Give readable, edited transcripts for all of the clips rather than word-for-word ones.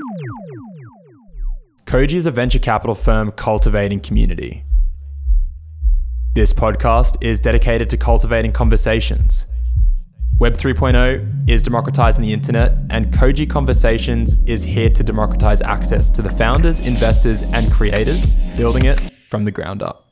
Koji is a venture capital firm cultivating community. This podcast is dedicated to cultivating conversations. Web 3.0 is democratizing the internet, and Koji Conversations is here to democratize access to the founders, investors, and creators building it from the ground up.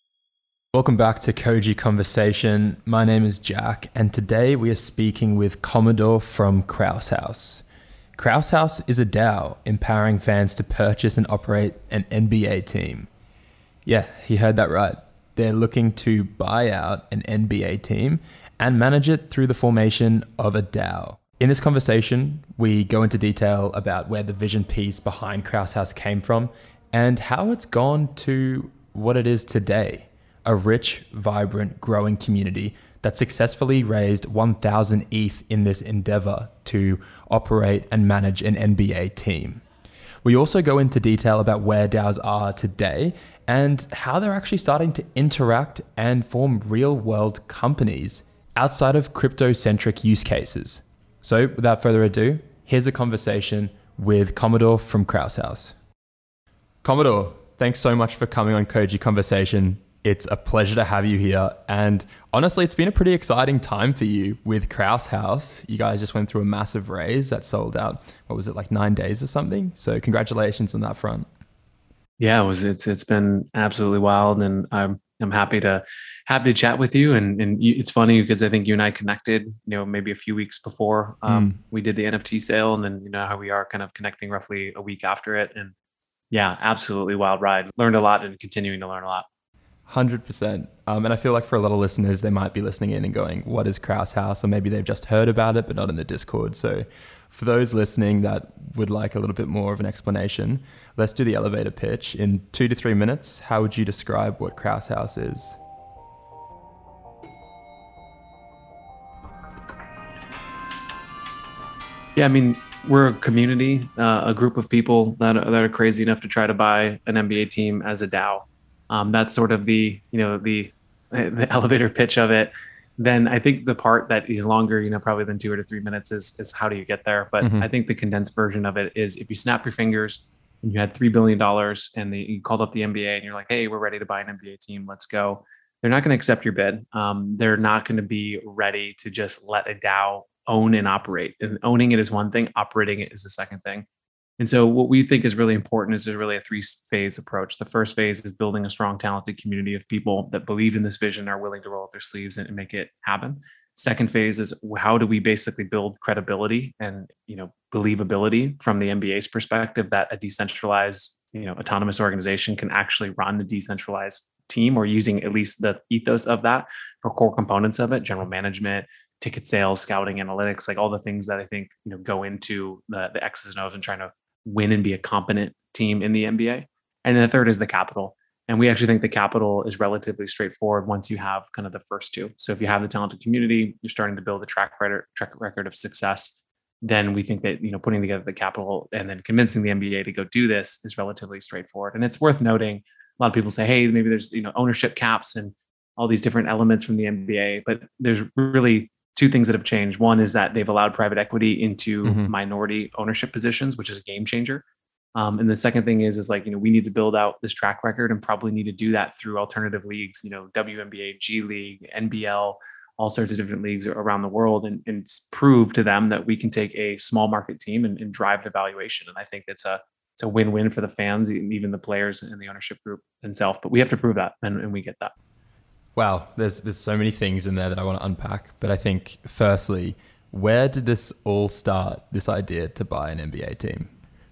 Welcome back to Koji Conversation. My name is Jack, and today we are speaking with Commodore from Krause House. Krause House is a DAO empowering fans to purchase and operate an NBA team. Yeah, you heard that right. They're looking to buy out an NBA team and manage it through the formation of a DAO. In this conversation, we go into detail about where the vision piece behind Krause House came from and how it's gone to what it is today. A rich, vibrant, growing community that successfully raised 1,000 ETH in this endeavor to operate and manage an NBA team. We also go into detail about where DAOs are today and how they're actually starting to interact and form real-world companies outside of crypto-centric use cases. So without further ado, here's a conversation with Commodore from Krause House. Commodore, thanks so much for coming on Koji Conversation. It's a pleasure to have you here. And honestly, it's been a pretty exciting time for you with Krause House. You guys just went through a massive raise that sold out, what was it, like 9 days or something? So congratulations on that front. Yeah, it's been absolutely wild, and I'm happy to chat with you. And it's funny because I think you and I connected, maybe a few weeks before we did the NFT sale, and then how we are kind of connecting roughly a week after it. And yeah, absolutely wild ride. Learned a lot and continuing to learn a lot. 100%. And I feel like for a lot of listeners, they might be listening in and going, what is Krause House? Or maybe they've just heard about it, but not in the Discord. So for those listening that would like a little bit more of an explanation, let's do the elevator pitch. In 2 to 3 minutes, how would you describe what Krause House is? Yeah, I mean, we're a community, a group of people that are crazy enough to try to buy an NBA team as a DAO. That's sort of the elevator pitch of it. Then I think the part that is longer, probably than 2 to 3 minutes is how do you get there? But I think the condensed version of it is if you snap your fingers and you had $3 billion and you called up the NBA and you're like, hey, we're ready to buy an NBA team. Let's go. They're not going to accept your bid. They're not going to be ready to just let a DAO own and operate. And owning it is one thing, operating it is the second thing. And so what we think is really important is there's really a 3-phase approach. The first phase is building a strong, talented community of people that believe in this vision, are willing to roll up their sleeves and make it happen. Second phase is how do we basically build credibility and believability from the NBA's perspective that a decentralized, autonomous organization can actually run a decentralized team, or using at least the ethos of that for core components of it, general management, ticket sales, scouting, analytics, like all the things that I think go into the X's and O's and trying to win and be a competent team in the NBA. And then the third is the capital. And we actually think the capital is relatively straightforward once you have kind of the first two. So if you have the talented community, you're starting to build a track record of success, then we think that putting together the capital and then convincing the NBA to go do this is relatively straightforward. And it's worth noting, a lot of people say, hey, maybe there's ownership caps and all these different elements from the NBA, but there's really 2 things that have changed. One is that they've allowed private equity into minority ownership positions, which is a game changer. And the second thing is we need to build out this track record and probably need to do that through alternative leagues, WNBA, G League, NBL, all sorts of different leagues around the world, and prove to them that we can take a small market team and drive the valuation. And I think it's a win-win for the fans, even the players and the ownership group themselves. But we have to prove that, and we get that. Wow, there's so many things in there that I want to unpack. But I think firstly, where did this all start, this idea to buy an NBA team?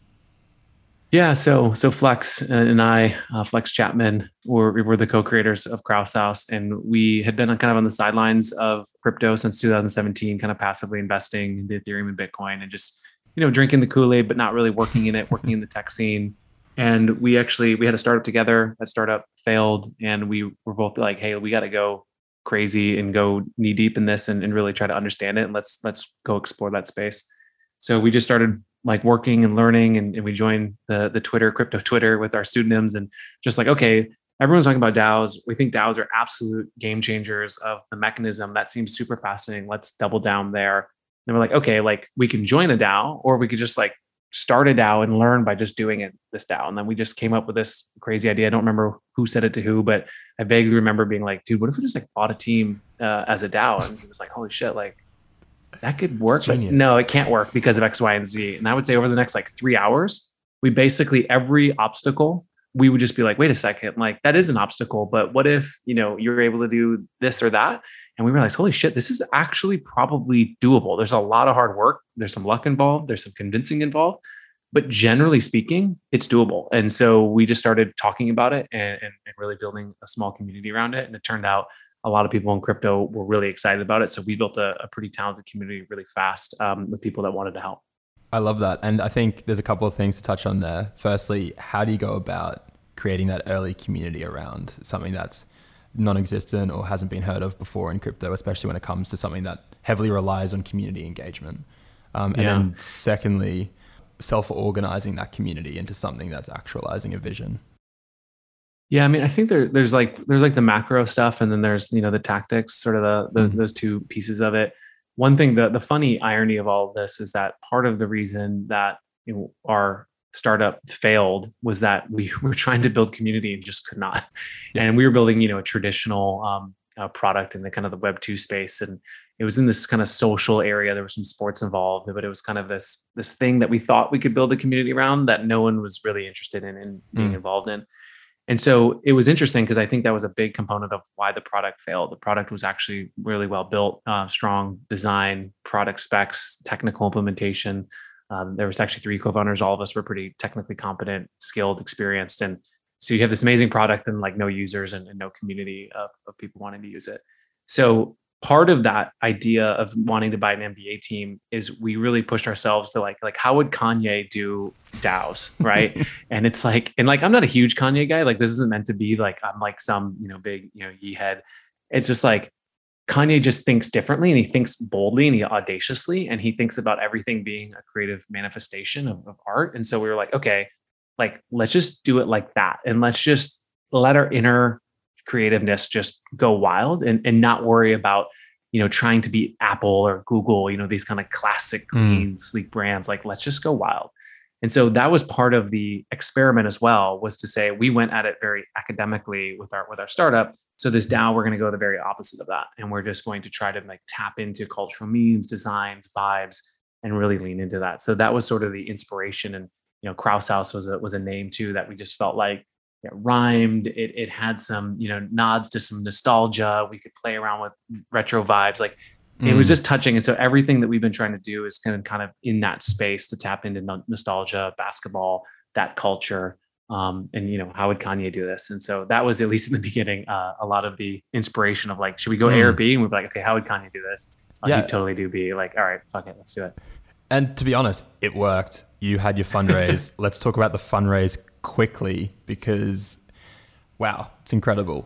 Yeah, so Flex and I, Flex Chapman, were the co-creators of Krause House, and we had been kind of on the sidelines of crypto since 2017, kind of passively investing in Ethereum and Bitcoin, and just drinking the Kool-Aid, but not really working in it, working in the tech scene. And we had a startup together. That startup failed, and we were both like, hey, we got to go crazy and go knee deep in this and really try to understand it. And let's go explore that space. So we just started working and learning, and we joined the crypto Twitter with our pseudonyms, and just okay, everyone's talking about DAOs. We think DAOs are absolute game changers of the mechanism. That seems super fascinating. Let's double down there. And we're like, okay, we can join a DAO, or we could just start a DAO and learn by just doing this DAO. And then we just came up with this crazy idea. I don't remember who said it to who, but I vaguely remember being like, dude, what if we just like bought a team as a DAO? And he was like, holy shit, like that could work. But no, it can't work because of X, Y, and Z. And I would say over the next like 3 hours, we basically every obstacle, we would just be like, wait a second, like that is an obstacle, but what if, you're able to do this or that? And we realized, holy shit, this is actually probably doable. There's a lot of hard work. There's some luck involved. There's some convincing involved, but generally speaking, it's doable. And so we just started talking about it and really building a small community around it. And it turned out a lot of people in crypto were really excited about it. So we built a pretty talented community really fast with people that wanted to help. I love that. And I think there's a couple of things to touch on there. Firstly, how do you go about creating that early community around something that's non-existent or hasn't been heard of before in crypto, especially when it comes to something that heavily relies on community engagement? And then secondly, self-organizing that community into something that's actualizing a vision. Yeah, I mean, I think there's like the macro stuff, and then there's the tactics, sort of those two pieces of it. One thing, the funny irony of all of this is that part of the reason that our startup failed was that we were trying to build community and just could not. Yeah. And we were building, a traditional product in the kind of the Web 2 space, and it was in this kind of social area. There was some sports involved, but it was kind of this thing that we thought we could build a community around that no one was really interested in being involved in. And so it was interesting because I think that was a big component of why the product failed. The product was actually really well built, strong design, product specs, technical implementation. There was actually 3 co-founders. All of us were pretty technically competent, skilled, experienced. And so you have this amazing product and like no users and no community of people wanting to use it. So part of that idea of wanting to buy an NBA team is we really pushed ourselves to like how would Kanye do DAOs, right? And it's like, I'm not a huge Kanye guy. Like this isn't meant to be like I'm like some big ye head. It's just like Kanye just thinks differently, and he thinks boldly and he audaciously, and he thinks about everything being a creative manifestation of art. And so we were like, okay, like let's just do it like that, and let's just let our inner creativeness just go wild and not worry about trying to be Apple or Google, these kind of classic clean sleek brands. Like let's just go wild. And so that was part of the experiment as well, was to say we went at it very academically with our startup. So this DAO, we're going to go the very opposite of that, and we're just going to try to like tap into cultural memes, designs, vibes, and really lean into that. So that was sort of the inspiration. And Kraus House was a name too that we just felt like it rhymed. It had some nods to some nostalgia. We could play around with retro vibes. Like it was just touching. And so everything that we've been trying to do is kind of in that space to tap into nostalgia, basketball, that culture. And how would Kanye do this? And so that was, at least in the beginning, a lot of the inspiration of like, should we go A or B? And we'd be like, okay, how would Kanye do this? He'd totally do B. Like, all right, fuck it, let's do it. And to be honest, it worked. You had your fundraise. Let's talk about the fundraise quickly because, wow, it's incredible.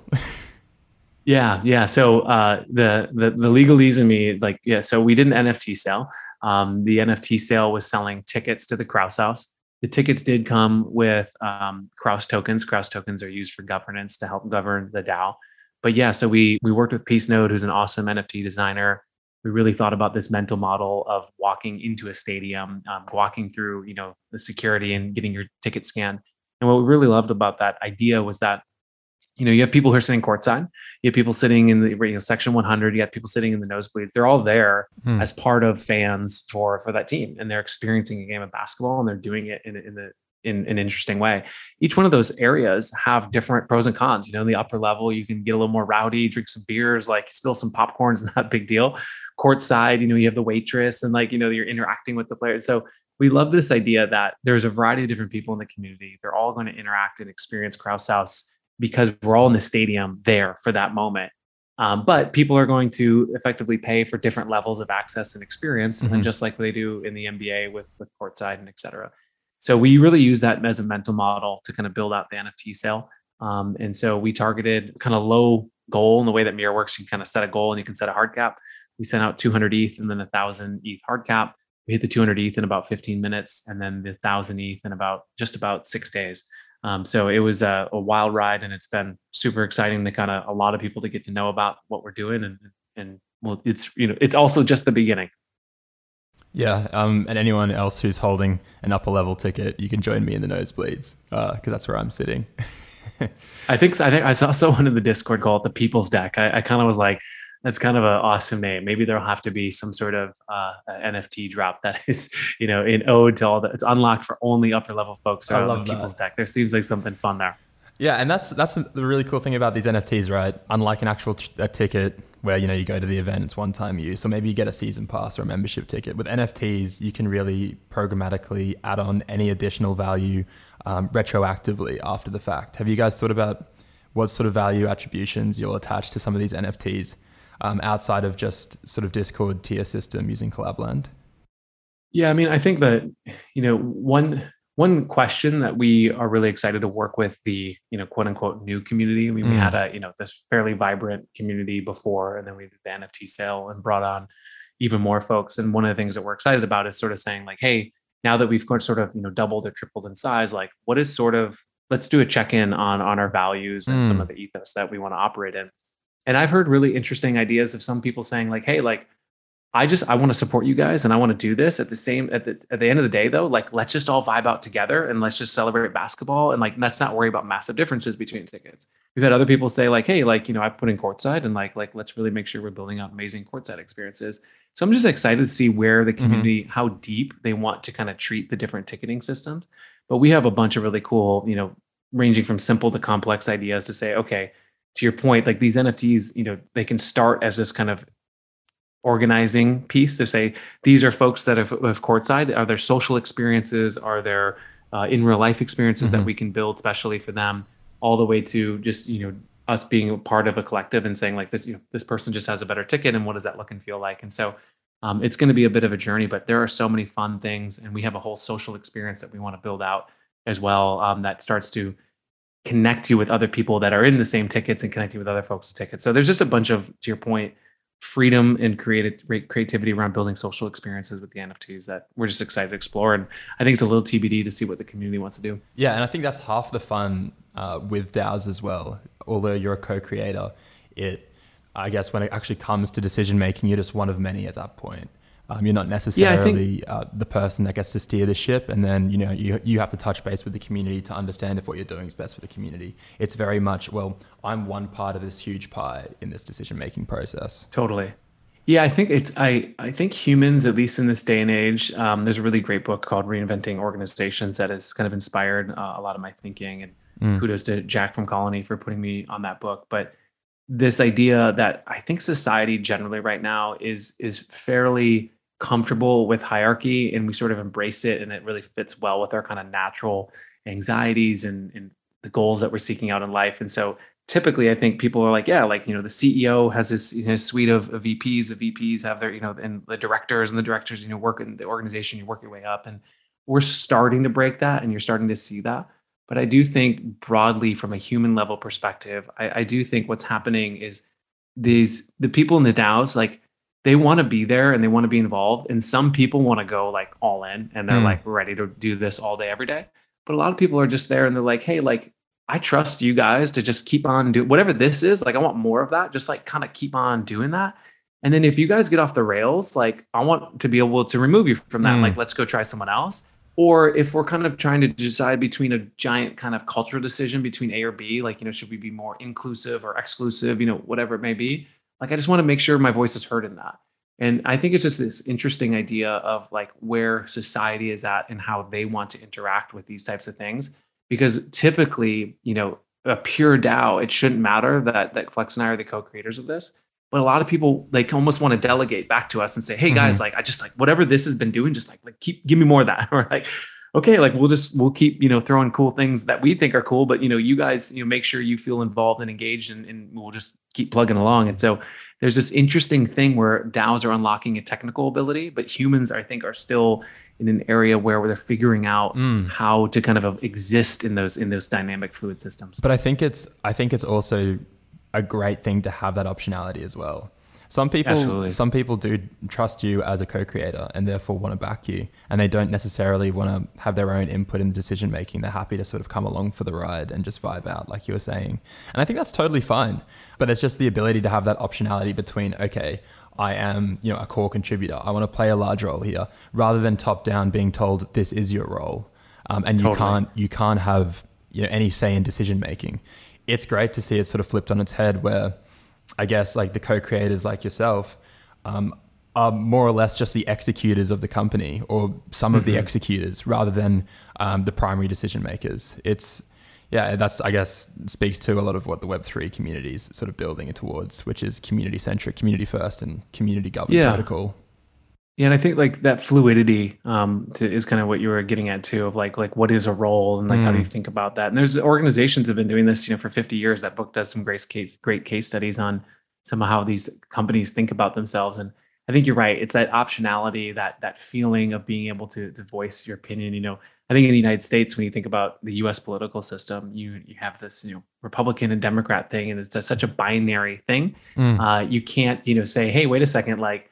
Yeah. So the legalese in me, like, yeah. So we did an NFT sale. The NFT sale was selling tickets to the Kraus House. The tickets did come with Kraus tokens. Kraus tokens are used for governance to help govern the DAO. But yeah, so we worked with Peace Node, who's an awesome NFT designer. We really thought about this mental model of walking into a stadium, walking through, the security and getting your ticket scanned. And what we really loved about that idea was that, you have people who are sitting courtside, you have people sitting in the section 100, you have people sitting in the nosebleeds. They're all there as part of fans for that team, and they're experiencing a game of basketball, and they're doing it in an interesting way. Each one of those areas have different pros and cons. In the upper level, you can get a little more rowdy, drink some beers, like spill some popcorn is not a big deal. Courtside, you have the waitress and you're interacting with the players. So we love this idea that there's a variety of different people in the community. They're all going to interact and experience Kraus House because we're all in the stadium there for that moment. But people are going to effectively pay for different levels of access and experience, and just like they do in the NBA with courtside and et cetera. So we really use that as a mental model to kind of build out the NFT sale. And so we targeted kind of low goal in the way that Mirror works. You can kind of set a goal and you can set a hard cap. We sent out 200 ETH and then 1,000 ETH hard cap. We hit the 200 ETH in about 15 minutes and then the 1,000 ETH in just about 6 days. So it was a wild ride, and it's been super exciting to kind of a lot of people to get to know about what we're doing. And well, it's also just the beginning. Yeah, and anyone else who's holding an upper level ticket, you can join me in the nosebleeds because that's where I'm sitting. I think I saw someone in the Discord call it the People's Deck. I kind of was like, that's kind of an awesome name. Maybe there'll have to be some sort of NFT drop that is, in ode to all that. It's unlocked for only upper level folks I around the love People's that. Deck. There seems like something fun there. Yeah, and that's the really cool thing about these NFTs, right? Unlike an actual a ticket where you go to the event, it's one time use, or maybe you get a season pass or a membership ticket. With NFTs, you can really programmatically add on any additional value retroactively after the fact. Have you guys thought about what sort of value attributions you'll attach to some of these NFTs outside of just sort of Discord tier system using Collabland? Yeah, I mean, I think that one question that we are really excited to work with the quote unquote new community. I mean, we had a this fairly vibrant community before, and then we did the NFT sale and brought on even more folks. And one of the things that we're excited about is sort of saying like, hey, now that we've sort of doubled or tripled in size, like what is sort of let's do a check in on our values and some of the ethos that we want to operate in. And I've heard really interesting ideas of some people saying like, hey, like I want to support you guys and I want to do this at the end of the day though, like let's just all vibe out together and let's just celebrate basketball and like let's not worry about massive differences between tickets. We've had other people say like, hey, like I put in courtside and like let's really make sure we're building out amazing courtside experiences. So I'm just excited to see where the community, how deep they want to kind of treat the different ticketing systems. But we have a bunch of really cool, ranging from simple to complex ideas to say, okay, to your point, like these NFTs, they can start as this kind of organizing piece to say these are folks that have courtside. Are there social experiences? Are there in real life experiences that we can build specially for them? All the way to just us being a part of a collective and saying like this this person just has a better ticket and what does that look and feel like? And so it's going to be a bit of a journey, but there are so many fun things, and we have a whole social experience that we want to build out as well that starts to connect you with other people that are in the same tickets and connect you with other folks' tickets. So there's just a bunch of, to your point, freedom and creativity around building social experiences with the NFTs that we're just excited to explore. And I think it's a little TBD to see what the community wants to do. Yeah, and I think that's half the fun with DAOs as well. Although you're a co-creator, I guess when it actually comes to decision making, you're just one of many at that point. You're not necessarily the person that gets to steer the ship, and then you have to touch base with the community to understand if what you're doing is best for the community. It's very much, well, I'm one part of this huge pie in this decision making process. Totally. Yeah, I think I think humans, at least in this day and age, there's a really great book called Reinventing Organizations that has kind of inspired a lot of my thinking. And kudos to Jack from Colony for putting me on that book. But this idea that I think society generally right now is fairly comfortable with hierarchy, and we sort of embrace it, and it really fits well with our kind of natural anxieties and the goals that we're seeking out in life. And so typically I think people are like, yeah, like, the CEO has his suite of VPs, the VPs have their, and the directors work in the organization, you work your way up. And we're starting to break that, and you're starting to see that. But I do think broadly from a human level perspective, I do think what's happening is the people in the DAOs, like they want to be there and they want to be involved. And some people want to go like all in and they're like ready to do this all day, every day. But a lot of people are just there and they're like, hey, like I trust you guys to just keep on doing whatever this is. Like I want more of that. Just like kind of keep on doing that. And then if you guys get off the rails, like I want to be able to remove you from that. Like let's go try someone else. Or if we're kind of trying to decide between a giant kind of cultural decision between A or B, like, should we be more inclusive or exclusive, whatever it may be. Like, I just want to make sure my voice is heard in that. And I think it's just this interesting idea of like where society is at and how they want to interact with these types of things. Because typically, a pure DAO, it shouldn't matter that Flex and I are the co-creators of this. But a lot of people, they almost want to delegate back to us and say, hey guys, like I just like whatever this has been doing, just like give me more of that. Or like, okay, like we'll keep, throwing cool things that we think are cool, but you guys, make sure you feel involved and engaged, and we'll just keep plugging along. And so there's this interesting thing where DAOs are unlocking a technical ability, but humans, I think, are still in an area where they're figuring out how to kind of exist in those dynamic fluid systems. But I think it's also a great thing to have that optionality as well. Some people do trust you as a co-creator and therefore want to back you, and they don't necessarily want to have their own input in decision making. They're happy to sort of come along for the ride and just vibe out, like you were saying. And I think that's totally fine. But it's just the ability to have that optionality between, okay, I am, a core contributor. I want to play a large role here, rather than top down being told this is your role, and Totally. you can't have any say in decision making. It's great to see it sort of flipped on its head, where I guess like the co-creators like yourself are more or less just the executors of the company, or some of the executors, rather than the primary decision makers. That's, I guess, speaks to a lot of what the Web3 community is sort of building towards, which is community centric, community first, and community governed protocol. Yeah, and I think like that fluidity is kind of what you were getting at too, of like what is a role, and like how do you think about that? And there's organizations have been doing this, for 50 years. That book does some great case studies on some of how these companies think about themselves. And I think you're right. It's that optionality, that feeling of being able to voice your opinion. I think in the United States, when you think about the U.S. political system, you have this Republican and Democrat thing, and it's such a binary thing. You can't say, hey, wait a second, like.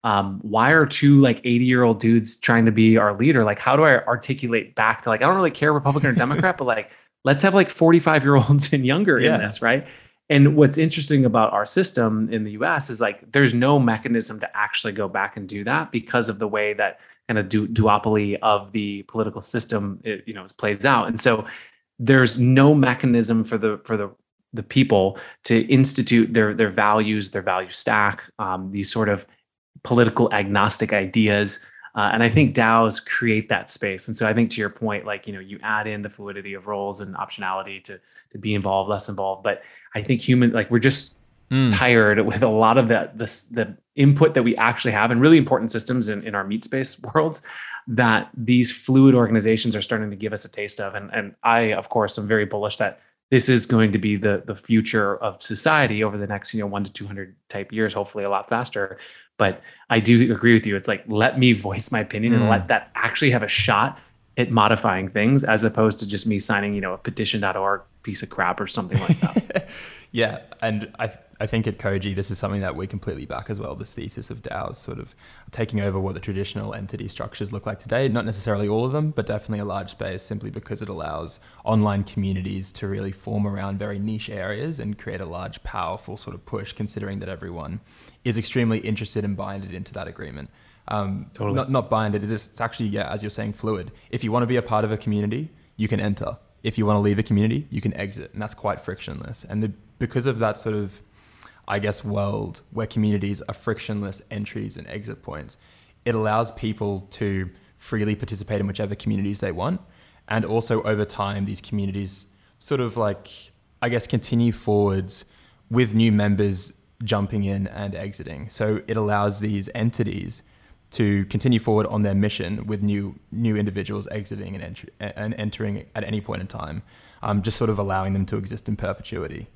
Why are two like 80-year-old dudes trying to be our leader? Like, how do I articulate back to like, I don't really care Republican or Democrat, but like, let's have like 45-year-olds and younger in this, right? And what's interesting about our system in the US is like, there's no mechanism to actually go back and do that because of the way that kind of duopoly of the political system, plays out. And so there's no mechanism for the people to institute their values, their value stack, these sort of political agnostic ideas. And I think DAOs create that space. And so I think to your point, like, you add in the fluidity of roles and optionality to be involved, less involved. But I think we're just tired with a lot of the input that we actually have in really important systems in our meat space worlds, that these fluid organizations are starting to give us a taste of. And I, of course, am very bullish that this is going to be the future of society over the next, 1 to 200 type years, hopefully a lot faster. But I do agree with you. It's like, let me voice my opinion and let that actually have a shot at modifying things, as opposed to just me signing, a petition.org piece of crap or something like that. Yeah. And I think at Koji, this is something that we completely back as well. This thesis of DAOs sort of taking over what the traditional entity structures look like today. Not necessarily all of them, but definitely a large space, simply because it allows online communities to really form around very niche areas and create a large, powerful sort of push, considering that everyone is extremely interested and binded into that agreement. Totally. Not binded. It's actually, as you're saying, fluid. If you want to be a part of a community, you can enter. If you want to leave a community, you can exit. And that's quite frictionless. And because of that sort of, I guess, world where communities are frictionless entries and exit points, it allows people to freely participate in whichever communities they want. And also over time, these communities sort of like, I guess, continue forwards with new members jumping in and exiting. So it allows these entities to continue forward on their mission with new individuals exiting and entering at any point in time, just sort of allowing them to exist in perpetuity.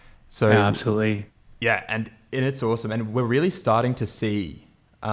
So yeah, absolutely. Yeah, and it's awesome. And we're really starting to see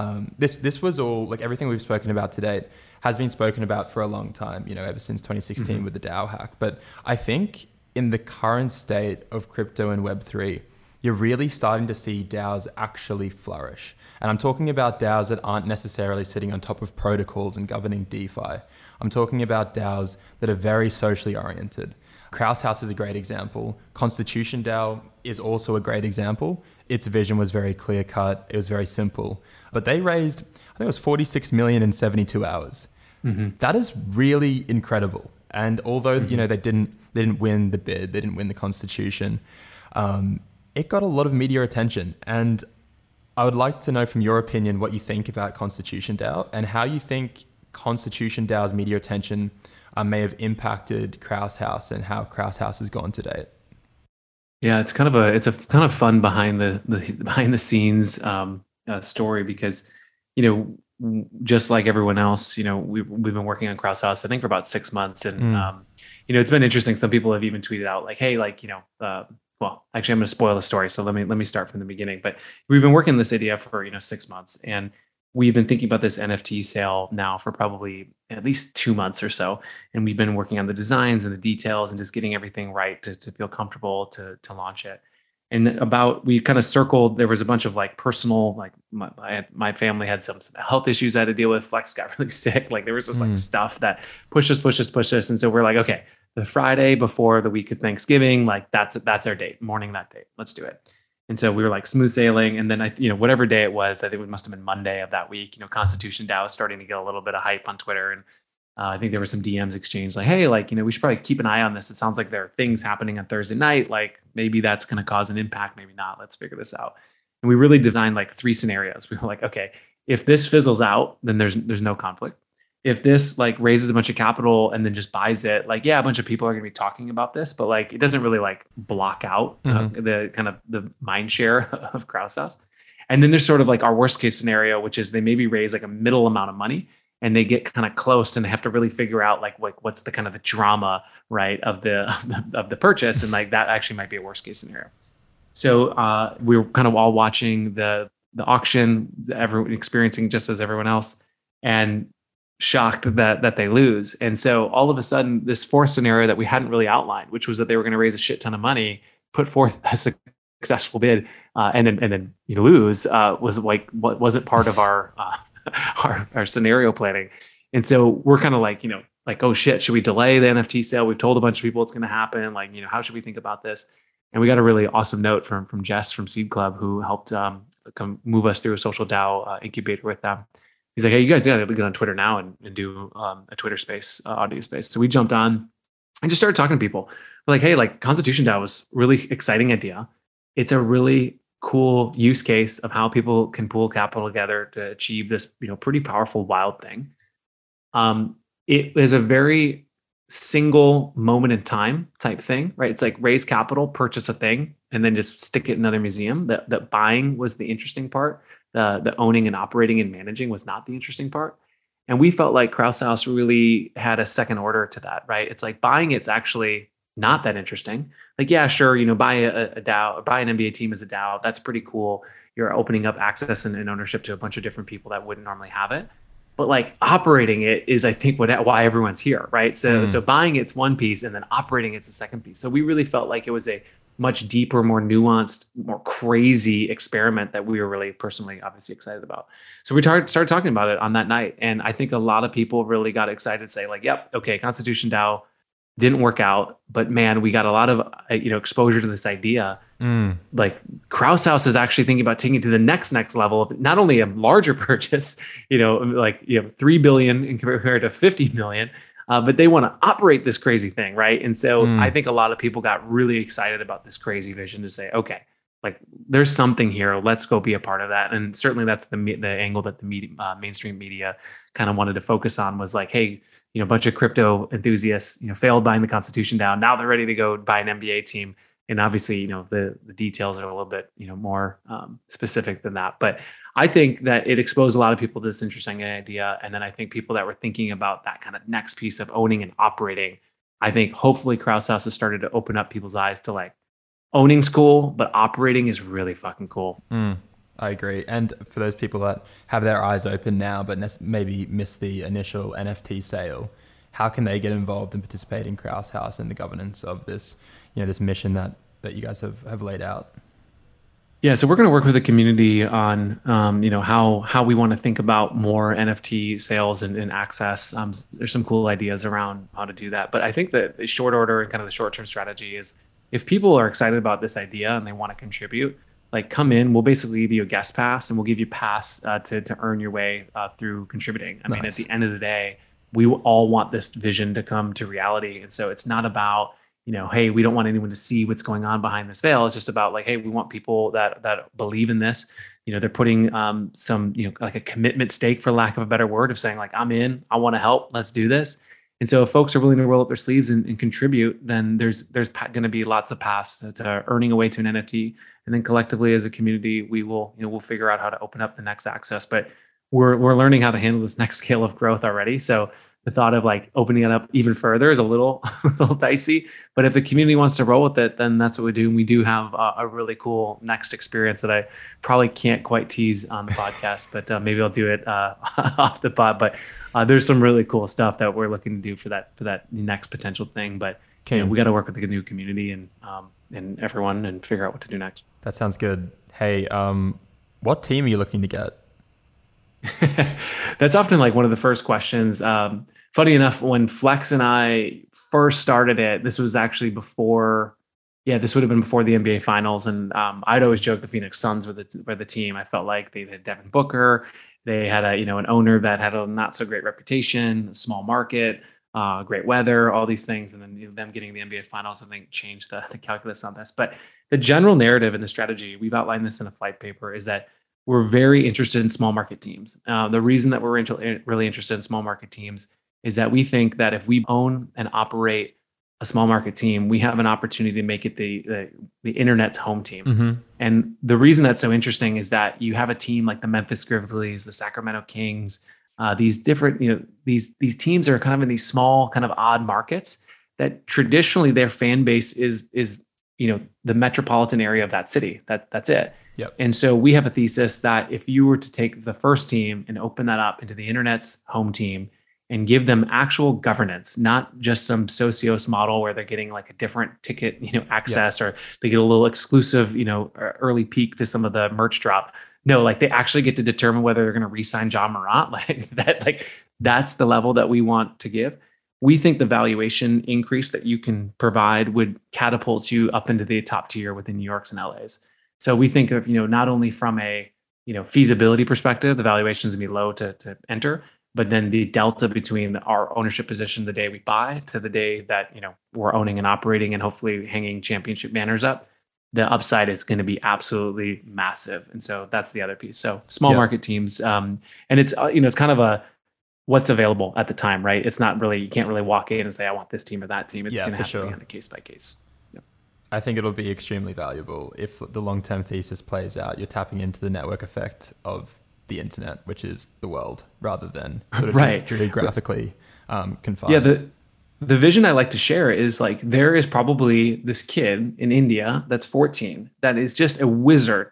this was all, like, everything we've spoken about today has been spoken about for a long time, ever since 2016 with the DAO hack. But I think in the current state of crypto and Web3, you're really starting to see DAOs actually flourish. And I'm talking about DAOs that aren't necessarily sitting on top of protocols and governing DeFi. I'm talking about DAOs that are very socially oriented. Kraus House is a great example. Constitution DAO is also a great example. Its vision was very clear cut. It was very simple. But they raised, I think it was 46 million in 72 hours. That is really incredible. And although, they didn't win the bid, they didn't win the Constitution, it got a lot of media attention. And I would like to know from your opinion what you think about Constitution DAO and how you think Constitution DAO's media attention may have impacted Kraus House and how Kraus House has gone to date. Yeah, it's a kind of fun behind the scenes story, because just like everyone else, we've been working on Kraus House, I think, for about 6 months, and it's been interesting. Some people have even tweeted out like, hey, like, well, actually, I'm going to spoil the story, so let me start from the beginning. But we've been working on this idea for 6 months, and we've been thinking about this NFT sale now for probably at least 2 months or so. And we've been working on the designs and the details and just getting everything right to feel comfortable to launch it. And we kind of circled, there was a bunch of like personal, like my family had some health issues I had to deal with. Flex got really sick. Like there was just like stuff that pushed us. And so we're like, okay, the Friday before the week of Thanksgiving, like that's our date, morning that date. Let's do it. And so we were like smooth sailing. And then whatever day it was, I think it must have been Monday of that week, Constitution DAO was starting to get a little bit of hype on Twitter. And I think there were some DMs exchanged like, hey, like, we should probably keep an eye on this. It sounds like there are things happening on Thursday night. Like maybe that's going to cause an impact, maybe not. Let's figure this out. And we really designed like 3 scenarios. We were like, okay, if this fizzles out, then there's no conflict. If this like raises a bunch of capital and then just buys it, like, yeah, a bunch of people are going to be talking about this, but like, it doesn't really like block out the kind of the mind share of Krause House. And then there's sort of like our worst case scenario, which is they maybe raise like a middle amount of money and they get kind of close and they have to really figure out like what's the kind of the drama, right, of the purchase. And like, that actually might be a worst case scenario. So we were kind of all watching the auction, everyone experiencing just as everyone else, and shocked that they lose. And so all of a sudden, this fourth scenario that we hadn't really outlined, which was that they were going to raise a shit ton of money, put forth a successful bid, and then lose, was like what wasn't part of our our scenario planning. And so we're kind of like, like, oh shit, should we delay the NFT sale? We've told a bunch of people it's going to happen. Like, how should we think about this? And we got a really awesome note from Jess from Seed Club, who helped come move us through a social DAO incubator with them. He's like, hey, you guys got to get on Twitter now and do a Twitter space, audio space. So we jumped on and just started talking to people. We're like, hey, like Constitution DAO was really exciting idea. It's a really cool use case of how people can pool capital together to achieve this, pretty powerful, wild thing. It is a very single moment in time type thing, right? It's like raise capital, purchase a thing, and then just stick it in another museum. That buying was the interesting part. The owning and operating and managing was not the interesting part. And we felt like Krause House really had a second order to that, right? It's like buying it's actually not that interesting. Like, yeah, sure, buy a DAO, buy an NBA team as a DAO. That's pretty cool. You're opening up access and ownership to a bunch of different people that wouldn't normally have it. But like operating it is, I think, why everyone's here, right? So buying it's one piece, and then operating it's the second piece. So we really felt like it was a much deeper, more nuanced, more crazy experiment that we were really personally, obviously excited about. So we started talking about it on that night, and I think a lot of people really got excited to say like, "Yep, okay, Constitution DAO didn't work out, but man, we got a lot of exposure to this idea." Like Krause House is actually thinking about taking it to the next level of not only a larger purchase, like 3 billion compared to 50 million, but they want to operate this crazy thing, right? And so I think a lot of people got really excited about this crazy vision to say, okay, like there's something here. Let's go be a part of that. And certainly that's the angle that the mainstream media kind of wanted to focus on, was like, hey, a bunch of crypto enthusiasts, failed buying the Constitution DAO. Now they're ready to go buy an NBA team. And obviously, the details are a little bit, more specific than that. But I think that it exposed a lot of people to this interesting idea. And then I think people that were thinking about that kind of next piece of owning and operating, I think hopefully Krause House has started to open up people's eyes to like, owning's cool, but operating is really fucking cool. I agree. And for those people that have their eyes open now, but maybe missed the initial NFT sale, how can they get involved and participate in Krause House and the governance of this, this mission that you guys have laid out? Yeah, so we're going to work with the community on, how we want to think about more NFT sales and access. There's some cool ideas around how to do that. But I think that the short order and kind of the short-term strategy is, if people are excited about this idea and they want to contribute, like come in, we'll basically give you a guest pass, and we'll give you pass to earn your way through contributing. I mean, at the end of the day, we all want this vision to come to reality. And so it's not about, hey, we don't want anyone to see what's going on behind this veil. It's just about like, hey, we want people that believe in this. They're putting some, like a commitment stake, for lack of a better word, of saying like, I'm in, I want to help, let's do this. And so if folks are willing to roll up their sleeves and contribute, then there's going to be lots of paths to earning away to an NFT. And then collectively as a community, we will, we'll figure out how to open up the next access. But we're learning how to handle this next scale of growth already. So the thought of like opening it up even further is a little dicey. But if the community wants to roll with it, then that's what we do. And we do have a really cool next experience that I probably can't quite tease on the podcast, but maybe I'll do it off the pod. But there's some really cool stuff that we're looking to do for that next potential thing. But we got to work with the new community and everyone and figure out what to do next. That sounds good. Hey, what team are you looking to get? That's often like one of the first questions. Funny enough, when Flex and I first started it, this was actually before, Yeah, this would have been before the NBA Finals, and I'd always joke the Phoenix Suns were the team. I felt like they had Devin Booker, they had an owner that had a not so great reputation, small market, great weather, all these things, and then them getting the NBA Finals, I think, changed the calculus on this. But the general narrative and the strategy, we've outlined this in a flight paper, is that we're very interested in small market teams. The reason that we're really interested in small market teams is that we think that if we own and operate a small market team, we have an opportunity to make it the internet's home team. Mm-hmm. And the reason that's so interesting is that you have a team like the Memphis Grizzlies, the Sacramento Kings, these different, these teams are kind of in these small, kind of odd markets that traditionally their fan base is the metropolitan area of that city. That's it. Yep. And so we have a thesis that if you were to take the first team and open that up into the internet's home team and give them actual governance, not just some Socios model where they're getting like a different ticket, access, or they get a little exclusive, early peek to some of the merch drop. No, like they actually get to determine whether they're going to re-sign Ja Morant. That's the level that we want to give. We think the valuation increase that you can provide would catapult you up into the top tier within New York's and LA's. So we think of, not only from a, feasibility perspective, the valuation is going to be low to enter, but then the delta between our ownership position the day we buy to the day that, we're owning and operating and hopefully hanging championship banners up, the upside is going to be absolutely massive. And so that's the other piece. So small market teams, and it's, it's kind of a what's available at the time, right? It's not really, you can't really walk in and say, I want this team or that team. It's going to have to be on a case by case. I think it'll be extremely valuable if the long-term thesis plays out. You're tapping into the network effect of the internet, which is the world, rather than sort of geographically confined. Yeah, the vision I like to share is like there is probably this kid in India that's 14 that is just a wizard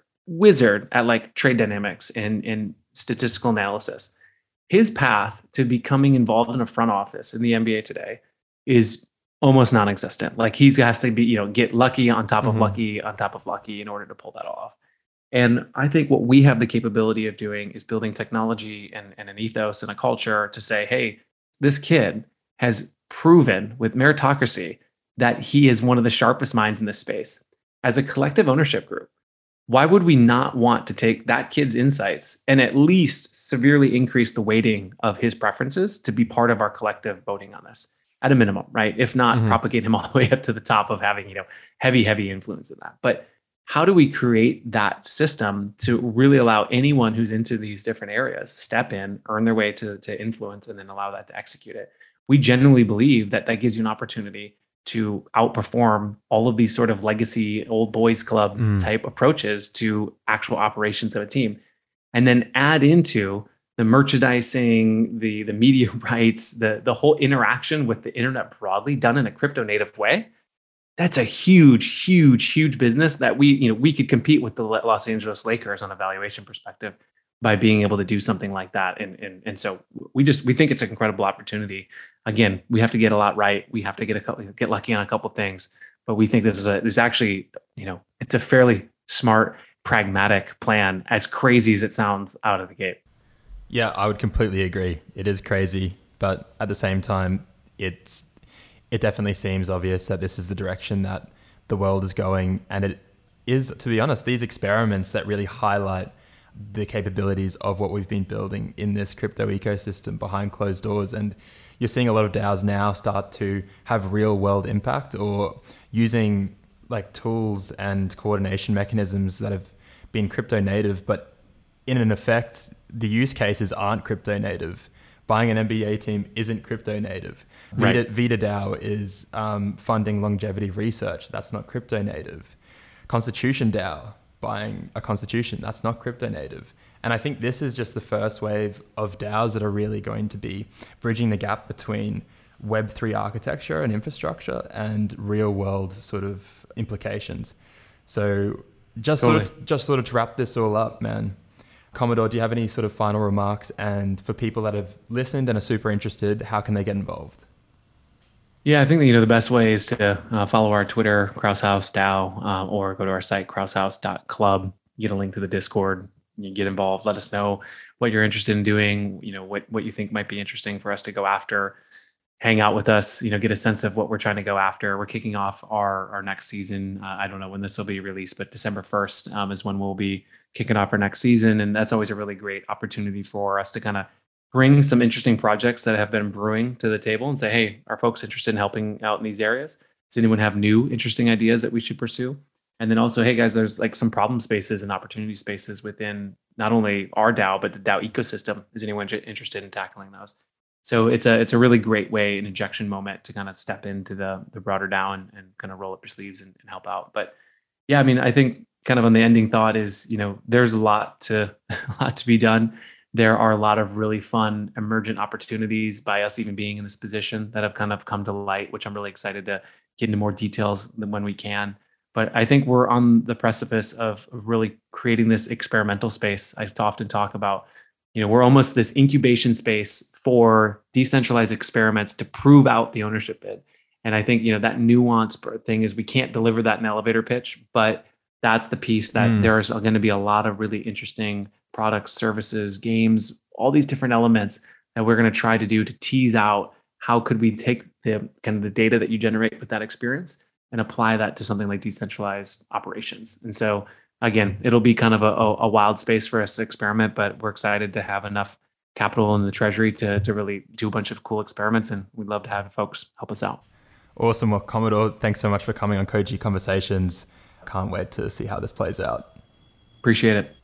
at like trade dynamics and statistical analysis. His path to becoming involved in a front office in the NBA today is almost non-existent. Like he has to be, get lucky on top of lucky on top of lucky in order to pull that off. And I think what we have the capability of doing is building technology and an ethos and a culture to say, hey, this kid has proven with meritocracy that he is one of the sharpest minds in this space. As a collective ownership group, why would we not want to take that kid's insights and at least severely increase the weighting of his preferences to be part of our collective voting on this? At a minimum, right? If not, propagate him all the way up to the top of having, heavy influence in that. But how do we create that system to really allow anyone who's into these different areas step in, earn their way to influence, and then allow that to execute it? We genuinely believe that gives you an opportunity to outperform all of these sort of legacy old boys club type approaches to actual operations of a team, and then add into the merchandising, the media rights, the whole interaction with the internet broadly done in a crypto native way. That's a huge business that we could compete with the Los Angeles Lakers on a valuation perspective by being able to do something like that. And so we think it's an incredible opportunity. Again, we have to get a lot right. We have to get lucky on a couple of things, but we think this is actually, it's a fairly smart, pragmatic plan, as crazy as it sounds out of the gate. Yeah, I would completely agree. It is crazy, but at the same time, it definitely seems obvious that this is the direction that the world is going. And it is, to be honest, these experiments that really highlight the capabilities of what we've been building in this crypto ecosystem behind closed doors. And you're seeing a lot of DAOs now start to have real world impact, or using like tools and coordination mechanisms that have been crypto native, but in an effect, the use cases aren't crypto native. Buying an NBA team isn't crypto native. Right. Vita DAO is funding longevity research. That's not crypto native. Constitution DAO, buying a constitution, that's not crypto native. And I think this is just the first wave of DAOs that are really going to be bridging the gap between Web3 architecture and infrastructure and real world sort of implications. So just sort of to wrap this all up, man, Commodore, do you have any sort of final remarks? And for people that have listened and are super interested, how can they get involved? Yeah, I think that, the best way is to follow our Twitter, Krausehaus DAO, or go to our site, krausehaus.club, get a link to the Discord, you get involved, let us know what you're interested in doing, what you think might be interesting for us to go after. hang out with us, get a sense of what we're trying to go after. We're kicking off our next season. I don't know when this will be released, but December 1st is when we'll be kicking off our next season. And that's always a really great opportunity for us to kind of bring some interesting projects that have been brewing to the table and say, hey, are folks interested in helping out in these areas? Does anyone have new interesting ideas that we should pursue? And then also, hey guys, there's like some problem spaces and opportunity spaces within not only our DAO, but the DAO ecosystem. Is anyone interested in tackling those? So it's a really great way, an injection moment to kind of step into the broader DAO and kind of roll up your sleeves and help out. But yeah, I mean, I think kind of on the ending thought is, there's a lot to be done. There are a lot of really fun emergent opportunities by us even being in this position that have kind of come to light, which I'm really excited to get into more details when we can. But I think we're on the precipice of really creating this experimental space. I often talk about, we're almost this incubation space for decentralized experiments to prove out the ownership bid. And I think, that nuance thing is we can't deliver that in elevator pitch, but that's the piece that there's going to be a lot of really interesting products, services, games, all these different elements that we're going to try to do to tease out how could we take the kind of the data that you generate with that experience and apply that to something like decentralized operations. And so again, it'll be kind of a wild space for us to experiment, but we're excited to have enough capital in the treasury to really do a bunch of cool experiments. And we'd love to have folks help us out. Awesome. Well, Commodore, thanks so much for coming on Koji Conversations. Can't wait to see how this plays out. Appreciate it.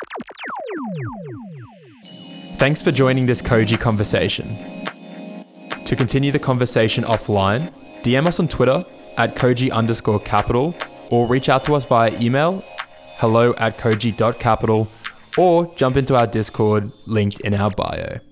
Thanks for joining this Koji Conversation. To continue the conversation offline, DM us on Twitter @Koji_capital or reach out to us via email hello@koji.capital or jump into our Discord linked in our bio.